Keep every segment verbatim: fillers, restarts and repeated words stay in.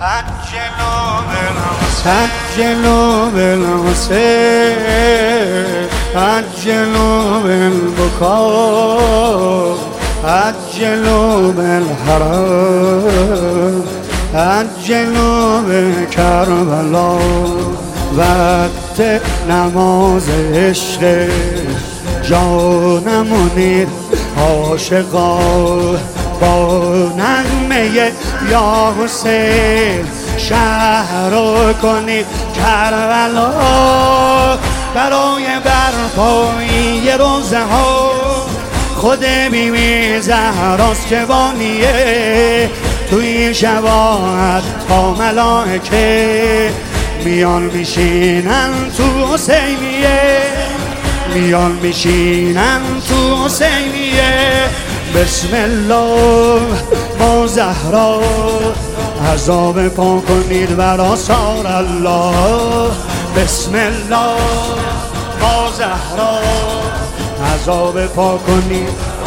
سجلوا بالحسين عجلوا بالبكاء عجلوا بالحرام عجلوا بکربلا وقت نماز عشق جانم منیر عاشقا با نغمه یا حسین شهر رو کنید کربلا برای برپایی روزه ها خود بیبی زهراست که بانیه توی شباهت تا ملائکه میان میشینن تو حسینیه میان میشینن تو حسینیه بسم الله با زهرا عذاب پا کنید بر آثار الله بسم الله با زهرا عذاب پا کنید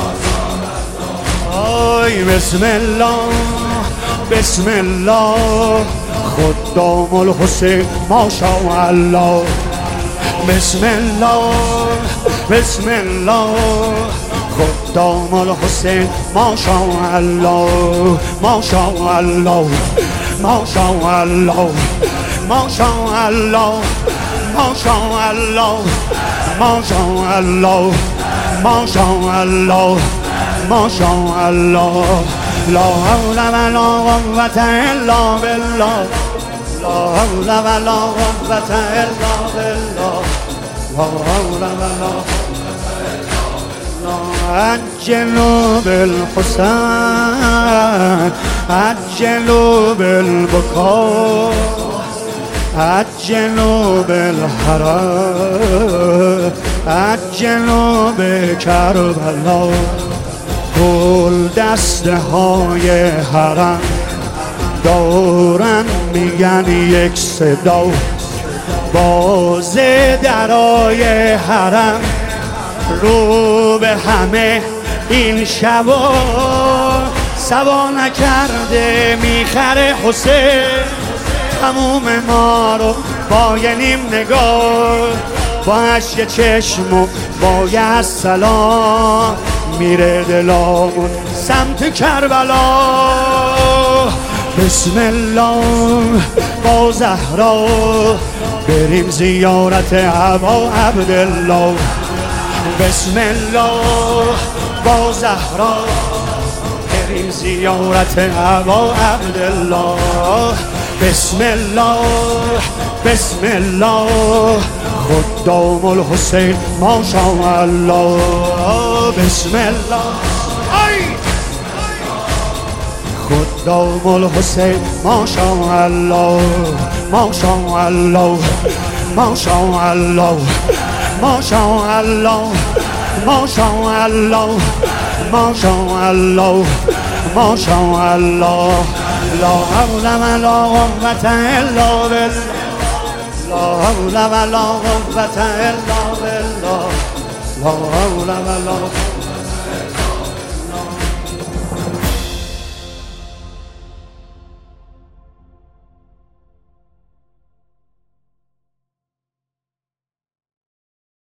آی بسم الله بسم الله خدام الحسین ماشاءالله بسم الله بسم الله خدام الحسین ماشاءالله ماشاءالله ماشاءالله ماشاءالله ماشاءالله ماشاءالله ماشاءالله ماشاءالله لا حول ولا قوة الا بالله لا حول ولا قوة الا بالله لا حول ولا عجلوا بالحسين عجلوا بالبكاء عجلوا بالحرام عجلوا بکربلا گل دسته های حرم دارن میگن یک صدا باز درای حرم رو به همه این شبا سوا نکرده میخره حسین تموم ما رو با یه نیم نگاه با اشک چشم و با یه سلام میره دلامون سمت کربلا بسم الله با زهرا بریم زیارت ابا عبدالله بسم الله با زهرا بریم زیارت ابا عبدالله بسم الله بسم الله خدام الحسین ماشاءالله بسم الله خدام الحسین ماشاءالله ماشاءالله ماشاءالله ماشاءالله ماشاءالله ماشاءالله ماشاءالله لا حول ولا قوة الا بالله لا حول ولا قوة الا بالله لا حول ولا